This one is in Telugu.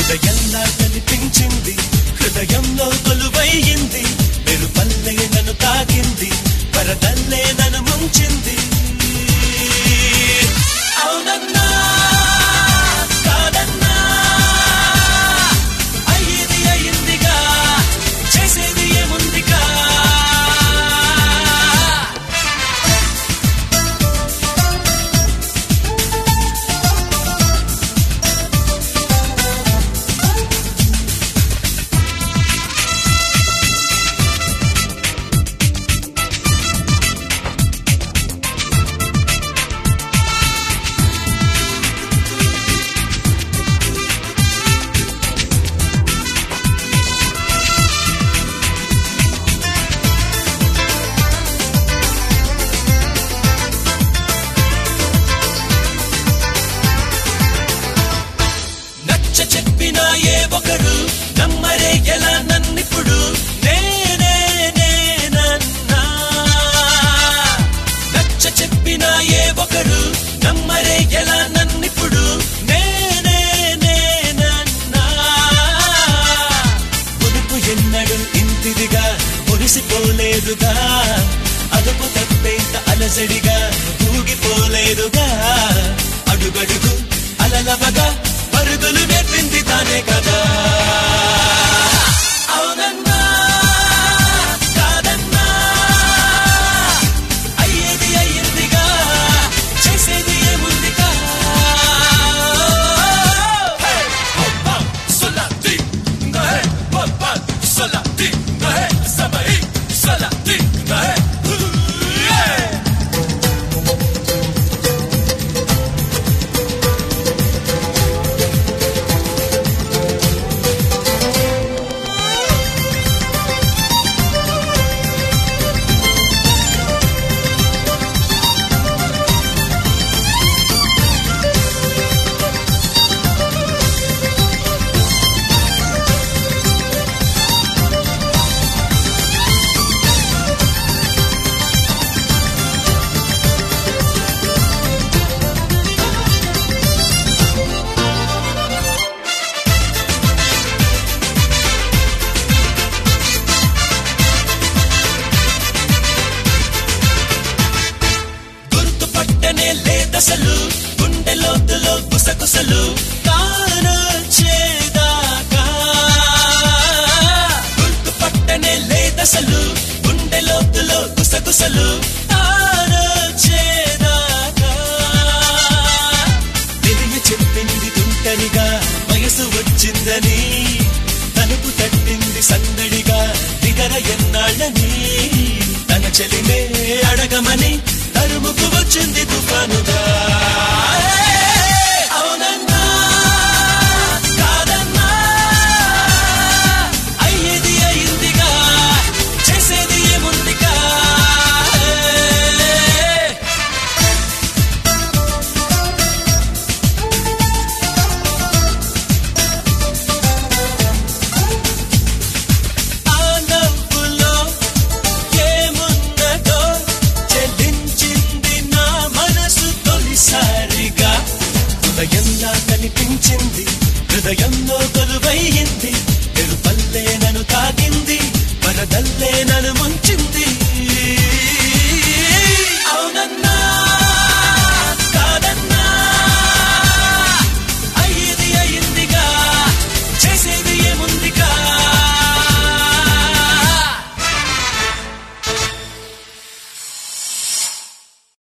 హృదయంలా కనిపించింది, హృదయంలో కొలువైంది, మెరుపల్లే నన్ను తాకింది, వరదల్లే నన్ను ముంచింది. అవునన్నా కాదన్నా అయ్యేది అయ్యిందిగా, చేసేది ఏముందిగా. చెప్పినా ఏ ఒకరు నమ్మరే ఎలా నన్నిప్పుడు, నేనే నేనన్నా. నచ్చ చెప్పినా ఏ ఒకరు నమ్మరే ఎలా నన్నిప్పుడు, నేనే నేనన్నా. పొదుపు ఎన్నడు ఇంతిదిగా మురిసిపోలేదుగా, అదుపు తప్పేంత అలజడిగా ఊగిపోలేదుగా. అడుగడుగు అలలవగా పరుగులు నేర్పింది తానే కదా. అవునన్నా కాదన్నా అయ్యేది అయ్యిందిగా, చేసేది ఏముందిగా. లేదసలు గుండె లోతులో గుసగుసలు తానొచ్చేదాకా, గుర్తుపట్టనే లేదసలు గుండె లోతులో గుసగుసలు తానొచ్చేదాకా. తెలియ చెప్పింది తుంటరిగా వయసు వచ్చిందని, తలుపు తట్టింది సందడిగా నిగర ఎన్నాళ్ళని. తన చెలిమే అడగమని తరుముకు వచ్చింది తుఫానుగా. అవునన్నా కాదన్నా అయ్యేది అయ్యిందిగా, చేసేది ఏముందిగా. ఆ నవ్వులో ఏమున్నదో చెల్లించింది నా మనసు తొలిసారిగా. హృదయంలా కనిపించింది, హృదయంలో కొలువైంది, మెరుపల్లే నన్ను తాకింది, వరదల్లే నన్ను ముంచింది.